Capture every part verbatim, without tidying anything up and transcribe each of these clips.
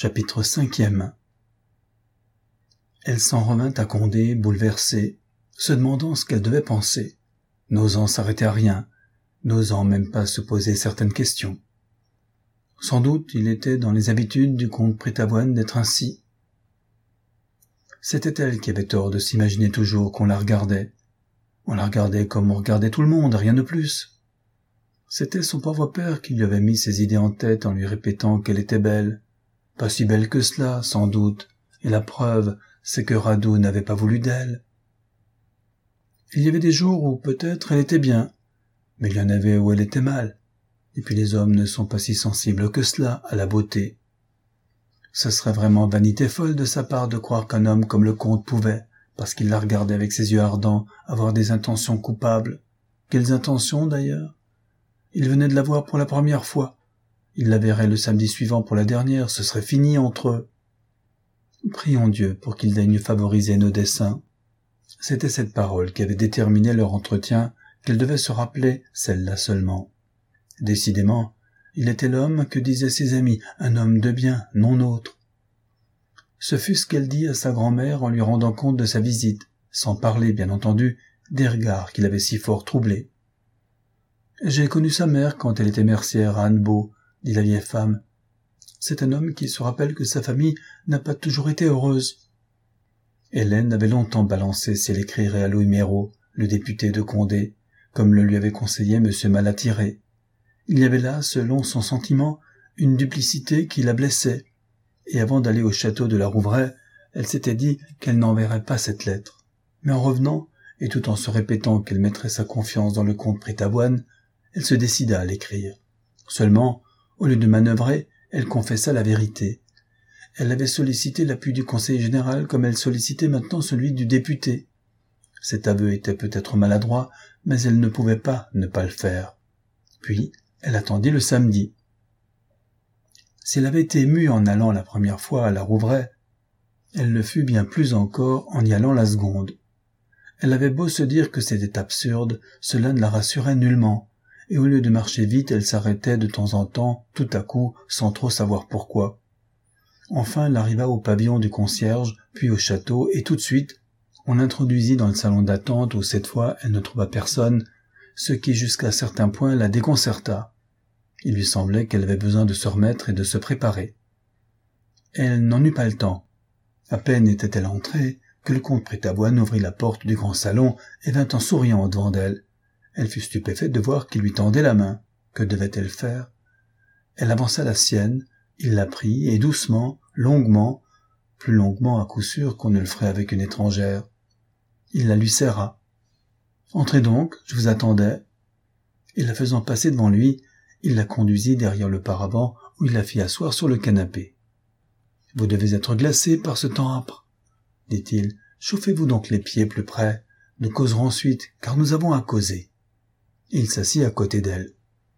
Chapitre cinquième. Elle s'en revint à Condé, bouleversée, se demandant ce qu'elle devait penser, n'osant s'arrêter à rien, n'osant même pas se poser certaines questions. Sans doute il était dans les habitudes du comte Pritavoine d'être ainsi. C'était elle qui avait tort de s'imaginer toujours qu'on la regardait. On la regardait comme on regardait tout le monde, rien de plus. C'était son pauvre père qui lui avait mis ses idées en tête en lui répétant qu'elle était belle. Pas si belle que cela, sans doute, et la preuve, c'est que Radu n'avait pas voulu d'elle. Il y avait des jours où peut-être elle était bien, mais il y en avait où elle était mal, et puis les hommes ne sont pas si sensibles que cela à la beauté. Ce serait vraiment vanité folle de sa part de croire qu'un homme comme le comte pouvait, parce qu'il la regardait avec ses yeux ardents, avoir des intentions coupables. Quelles intentions, d'ailleurs? Il venait de la voir pour la première fois. Il la verrait le samedi suivant pour la dernière, ce serait fini entre eux. Prions Dieu pour qu'il daigne favoriser nos desseins. C'était cette parole qui avait déterminé leur entretien, qu'elle devait se rappeler, celle-là seulement. Décidément, il était l'homme que disaient ses amis, un homme de bien, non autre. Ce fut ce qu'elle dit à sa grand-mère en lui rendant compte de sa visite, sans parler, bien entendu, des regards qui l'avaient si fort troublé. « J'ai connu sa mère quand elle était mercière à Annebault, » dit la vieille femme. « C'est un homme qui se rappelle que sa famille n'a pas toujours été heureuse. » Hélène avait longtemps balancé si elle écrirait à Louis Méraut, le député de Condé, comme le lui avait conseillé M. Malatiré. Il y avait là, selon son sentiment, une duplicité qui la blessait, et avant d'aller au château de la Rouvray, elle s'était dit qu'elle n'enverrait pas cette lettre. Mais en revenant, et tout en se répétant qu'elle mettrait sa confiance dans le comte Pritavoine, elle se décida à l'écrire. Seulement, au lieu de manœuvrer, elle confessa la vérité. Elle avait sollicité l'appui du conseiller général comme elle sollicitait maintenant celui du député. Cet aveu était peut-être maladroit, mais elle ne pouvait pas ne pas le faire. Puis, elle attendit le samedi. Si elle avait été émue en allant la première fois à la Rouvray, elle le fut bien plus encore en y allant la seconde. Elle avait beau se dire que c'était absurde, cela ne la rassurait nullement, et au lieu de marcher vite, elle s'arrêtait de temps en temps, tout à coup, sans trop savoir pourquoi. Enfin, elle arriva au pavillon du concierge, puis au château, et tout de suite, on l'introduisit dans le salon d'attente où cette fois elle ne trouva personne, ce qui jusqu'à certains points la déconcerta. Il lui semblait qu'elle avait besoin de se remettre et de se préparer. Elle n'en eut pas le temps. À peine était-elle entrée que le comte Pritavoine ouvrit la porte du grand salon et vint en souriant devant d'elle. Elle fut stupéfaite de voir qu'il lui tendait la main. Que devait-elle faire? Elle avança la sienne, il la prit, et doucement, longuement, plus longuement à coup sûr qu'on ne le ferait avec une étrangère, il la lui serra. « Entrez donc, je vous attendais. » Et la faisant passer devant lui, il la conduisit derrière le paravent où il la fit asseoir sur le canapé. « Vous devez être glacée par ce temps âpre, » dit-il. « Chauffez-vous donc les pieds plus près. Nous causerons ensuite, car nous avons à causer. » Il s'assit à côté d'elle.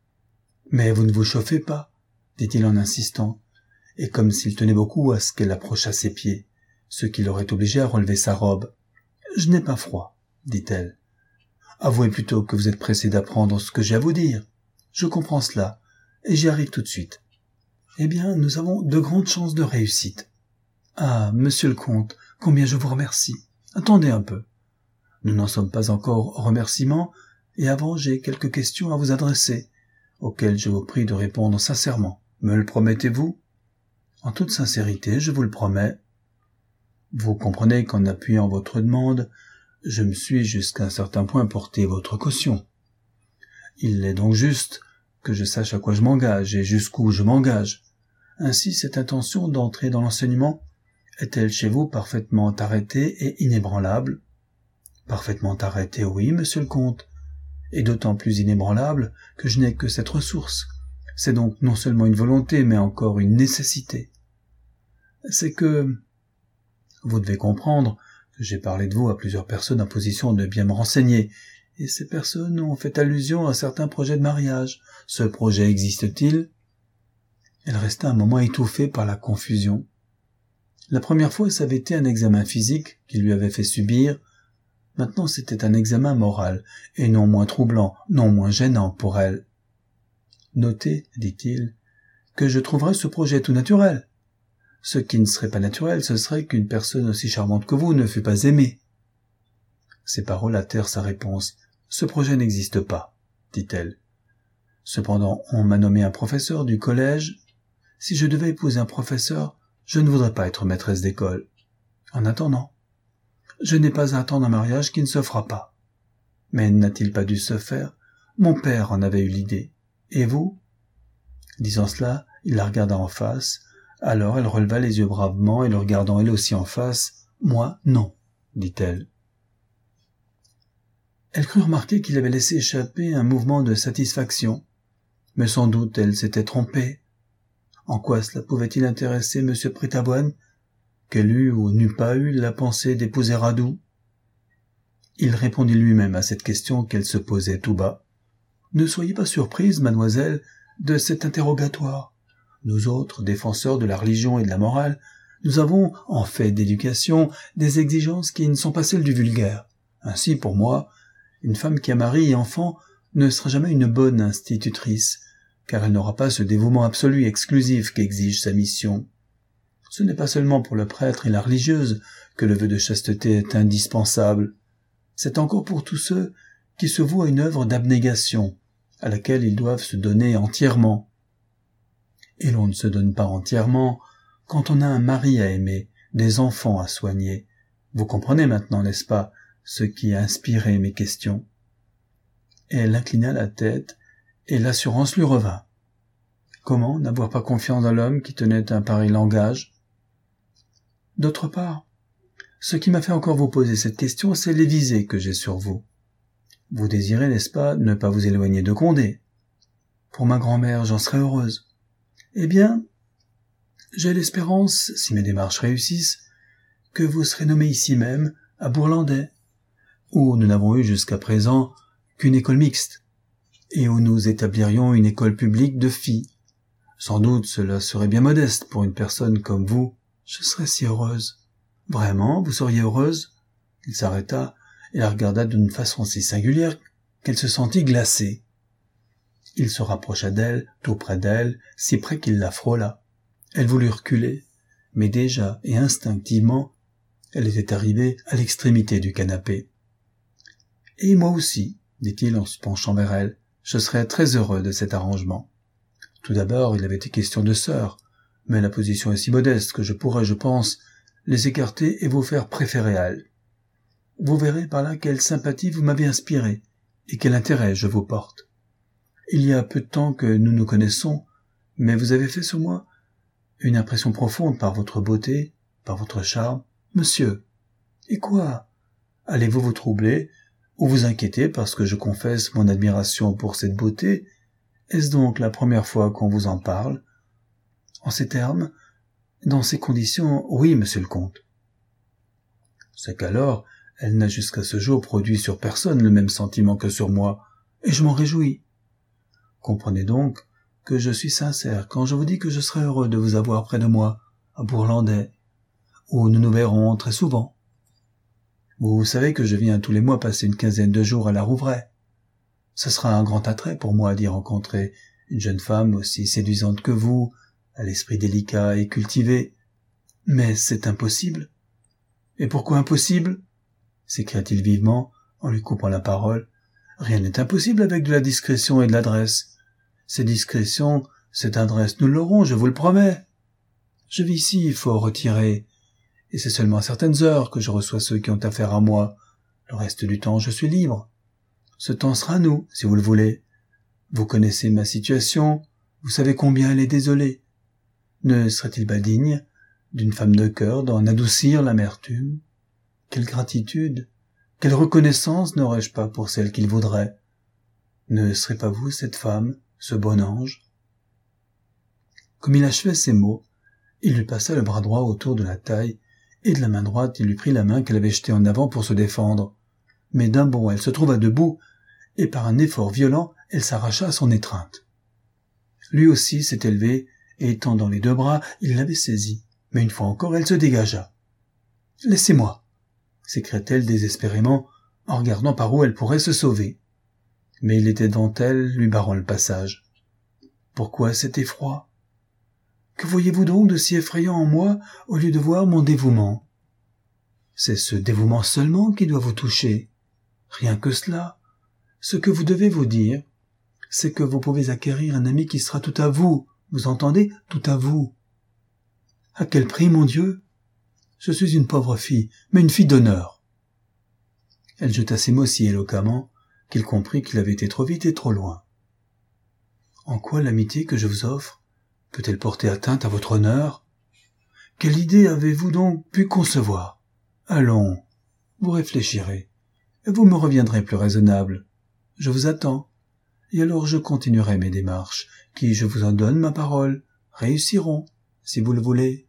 « Mais vous ne vous chauffez pas, » dit-il en insistant, et comme s'il tenait beaucoup à ce qu'elle approchât ses pieds, ce qui l'aurait obligé à relever sa robe. « Je n'ai pas froid, » dit-elle. « Avouez plutôt que vous êtes pressé d'apprendre ce que j'ai à vous dire. Je comprends cela, et j'y arrive tout de suite. Eh bien, nous avons de grandes chances de réussite. Ah, monsieur le comte, combien je vous remercie. Attendez un peu. Nous n'en sommes pas encore au remerciement, et avant j'ai quelques questions à vous adresser, auxquelles je vous prie de répondre sincèrement. Me le promettez-vous? En toute sincérité, je vous le promets. Vous comprenez qu'en appuyant votre demande, je me suis jusqu'à un certain point porté votre caution. Il est donc juste que je sache à quoi je m'engage et jusqu'où je m'engage. Ainsi, cette intention d'entrer dans l'enseignement est-elle chez vous parfaitement arrêtée et inébranlable? Parfaitement arrêtée, oui, monsieur le comte, et d'autant plus inébranlable que je n'ai que cette ressource. C'est donc non seulement une volonté, mais encore une nécessité. C'est que... Vous devez comprendre que j'ai parlé de vous à plusieurs personnes en position de bien me renseigner, et ces personnes ont fait allusion à certains projets de mariage. Ce projet existe-t-il? Elle resta un moment étouffée par la confusion. La première fois, ça avait été un examen physique qu'il lui avait fait subir. Maintenant, c'était un examen moral, et non moins troublant, non moins gênant pour elle. « Notez, dit-il, que je trouverai ce projet tout naturel. Ce qui ne serait pas naturel, ce serait qu'une personne aussi charmante que vous ne fût pas aimée. » Ces paroles hâtèrent sa réponse. « Ce projet n'existe pas, » dit-elle. « Cependant, on m'a nommé un professeur du collège. Si je devais épouser un professeur, je ne voudrais pas être maîtresse d'école. En attendant, je n'ai pas à attendre un mariage qui ne se fera pas. Mais n'a-t-il pas dû se faire? Mon père en avait eu l'idée. Et vous ?» Disant cela, il la regarda en face. Alors elle releva les yeux bravement et le regardant elle aussi en face. « Moi, non, » dit-elle. Elle crut remarquer qu'il avait laissé échapper un mouvement de satisfaction. Mais sans doute elle s'était trompée. En quoi cela pouvait-il intéresser M. Prithavoine, qu'elle eût ou n'eût pas eu la pensée d'épouser Radou? Il répondit lui-même à cette question qu'elle se posait tout bas. « Ne soyez pas surprise, mademoiselle, de cet interrogatoire. Nous autres, défenseurs de la religion et de la morale, nous avons, en fait d'éducation, des exigences qui ne sont pas celles du vulgaire. Ainsi, pour moi, une femme qui a mari et enfant ne sera jamais une bonne institutrice, car elle n'aura pas ce dévouement absolu et exclusif qu'exige sa mission. Ce n'est pas seulement pour le prêtre et la religieuse que le vœu de chasteté est indispensable. C'est encore pour tous ceux qui se vouent à une œuvre d'abnégation, à laquelle ils doivent se donner entièrement. Et l'on ne se donne pas entièrement quand on a un mari à aimer, des enfants à soigner. Vous comprenez maintenant, n'est-ce pas, ce qui a inspiré mes questions? » Elle inclina la tête, et l'assurance lui revint. Comment n'avoir pas confiance dans l'homme qui tenait un pareil langage? D'autre part, ce qui m'a fait encore vous poser cette question, c'est les visées que j'ai sur vous. Vous désirez, n'est-ce pas, ne pas vous éloigner de Condé? Pour ma grand-mère, j'en serais heureuse. Eh bien, j'ai l'espérance, si mes démarches réussissent, que vous serez nommé ici même, à Bourlandais, où nous n'avons eu jusqu'à présent qu'une école mixte, et où nous établirions une école publique de filles. Sans doute cela serait bien modeste pour une personne comme vous. Je serais si heureuse. Vraiment, vous seriez heureuse? Il s'arrêta et la regarda d'une façon si singulière qu'elle se sentit glacée. Il se rapprocha d'elle, tout près d'elle, si près qu'il la frôla. Elle voulut reculer, mais déjà et instinctivement, elle était arrivée à l'extrémité du canapé. « Et moi aussi, » dit-il en se penchant vers elle, « je serais très heureux de cet arrangement. Tout d'abord, il avait été question de sœurs, mais la position est si modeste que je pourrais, je pense, les écarter et vous faire préférer à elle. Vous verrez par là quelle sympathie vous m'avez inspirée et quel intérêt je vous porte. Il y a peu de temps que nous nous connaissons, mais vous avez fait sur moi une impression profonde par votre beauté, par votre charme. Monsieur, et quoi? Allez-vous vous troubler ou vous inquiéter parce que je confesse mon admiration pour cette beauté? Est-ce donc la première fois qu'on vous en parle? En ces termes, dans ces conditions, oui, monsieur le comte. C'est qu'alors, elle n'a jusqu'à ce jour produit sur personne le même sentiment que sur moi, et je m'en réjouis. Comprenez donc que je suis sincère quand je vous dis que je serai heureux de vous avoir près de moi, à Bourlandais, où nous nous verrons très souvent. Vous savez que je viens tous les mois passer une quinzaine de jours à la Rouvray. Ce sera un grand attrait pour moi d'y rencontrer une jeune femme aussi séduisante que vous, à l'esprit délicat et cultivé. Mais c'est impossible. Et pourquoi impossible? S'écria-t-il vivement, en lui coupant la parole. Rien n'est impossible avec de la discrétion et de l'adresse. Cette discrétion, cette adresse, nous l'aurons, je vous le promets. Je vis ici, fort retiré, et c'est seulement à certaines heures que je reçois ceux qui ont affaire à moi. Le reste du temps, je suis libre. Ce temps sera à nous, si vous le voulez. Vous connaissez ma situation, vous savez combien elle est désolée. Ne serait-il pas digne d'une femme de cœur d'en adoucir l'amertume? Quelle gratitude, quelle reconnaissance n'aurais-je pas pour celle qu'il voudrait? Ne serez pas vous cette femme, ce bon ange? Comme il achevait ces mots, il lui passa le bras droit autour de la taille, et de la main droite il lui prit la main qu'elle avait jetée en avant pour se défendre. Mais d'un bond elle se trouva debout, et par un effort violent elle s'arracha à son étreinte. Lui aussi s'était levé, et étendant les deux bras, il l'avait saisie, mais une fois encore elle se dégagea. « Laissez-moi » s'écria-t-elle désespérément, en regardant par où elle pourrait se sauver. Mais il était devant elle, lui barrant le passage. Pourquoi cet effroi? Que voyez-vous donc de si effrayant en moi au lieu de voir mon dévouement? C'est ce dévouement seulement qui doit vous toucher. Rien que cela. Ce que vous devez vous dire, c'est que vous pouvez acquérir un ami qui sera tout à vous. Vous entendez? Tout à vous. À quel prix, mon Dieu? Je suis une pauvre fille, mais une fille d'honneur. Elle jeta ces mots si éloquemment qu'il comprit qu'il avait été trop vite et trop loin. En quoi l'amitié que je vous offre peut-elle porter atteinte à votre honneur? Quelle idée avez-vous donc pu concevoir? Allons, vous réfléchirez, et vous me reviendrez plus raisonnable. Je vous attends, et alors je continuerai mes démarches, qui, je vous en donne ma parole, réussiront, si vous le voulez.